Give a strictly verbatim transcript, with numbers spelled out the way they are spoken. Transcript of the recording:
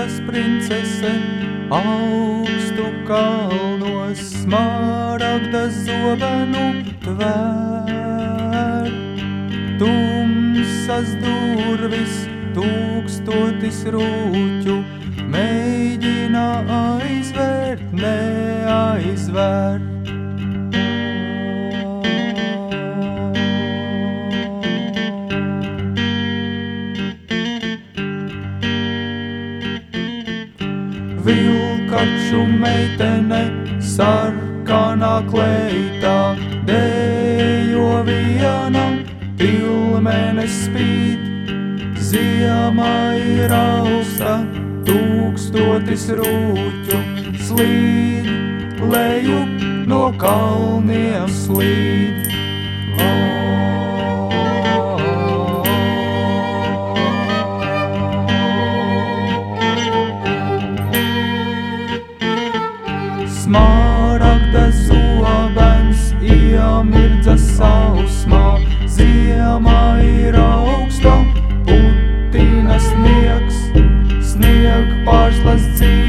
Sīras princese augstu kalnos smaragda zobenu tvēr. Tumsas durvis tūkstotis rūķu mēģina aizvērt, neaizvērt. Vilkaču meitene sarkanā kleitā dejo viena, pilmenes spīd, ziemā ir austa, tūkstotis rūķu slīd, lejup no kalniem slīd. Smaragda zobens iemirdzas sausmā, ziemā ir augsta, putina sniegs, snieg pārslas dzīves.